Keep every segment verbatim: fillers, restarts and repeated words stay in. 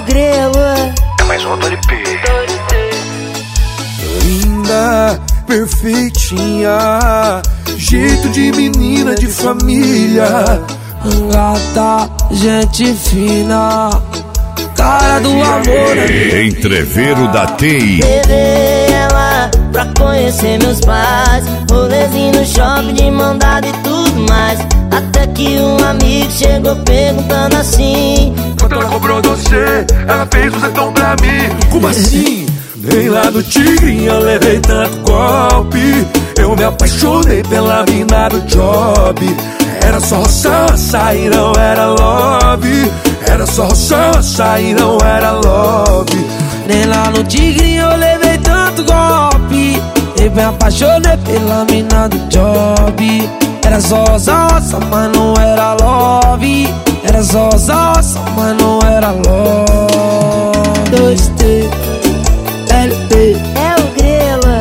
grelo. É mais um Dori P. Linda, perfeitinha, jeito de menina de família. Gata, gente fina, cara do amor. Entreveiro da T I. Levei ela pra conhecer meus pais, rolezinho no shopping de mão dada e tudo mais. Até que um amigo chegou perguntando assim: quando ela cobrou você, ela fez um setão pra mim. Como assim? Nem lá no Tigrinho eu levei tanto golpe. Eu me apaixonei pela mina do job. Era só roça e não era love. Era só roça e não era love. Nem lá no Tigrinho eu levei tanto golpe. Eu me apaixonei pela mina do job. Era só roça, mas não era love. Era só roça, mas não era love. dois T L P é o grelo.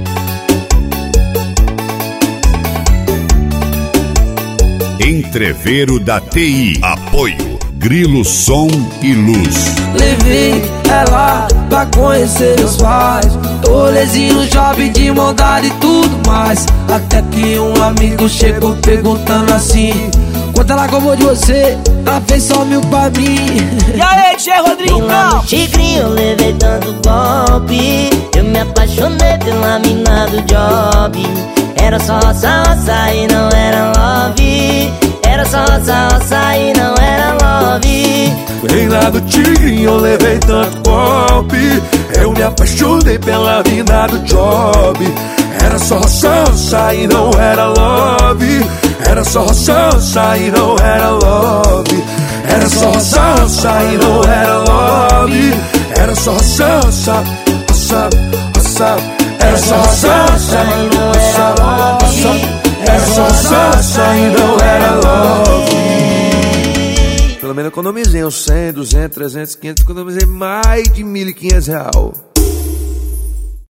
Entreveiro da T I. Apoio Grilo Som e Luz. Levei ela pra conhecer meus pais, rolezinho no shopping de mão dada e tudo mais. Até que um amigo chegou perguntando assim: quanto ela cobrou de você? Ela fez só mil pra mim. E aí, Tchê Rodrigo? E lá no Tigrinho eu levei tanto golpe. Eu me apaixonei pela mina do job. Era só roça, roça e não era love. Era só roça, roça e não era love. Nem lá do Tigrinho eu levei tanto golpe. Eu me apaixonei pela mina do job. Era só roça, roça e não era love. Era só roça, roça e não era love. Era só roça, roça e não era love. Era só roça, roça, roça, roça. Era só roça, roça e não era love. Era só roça, roça e não era love. Pelo menos economizei uns cem, duzentos, trezentos, quinhentos. Economizei mais de mil e quinhentos real.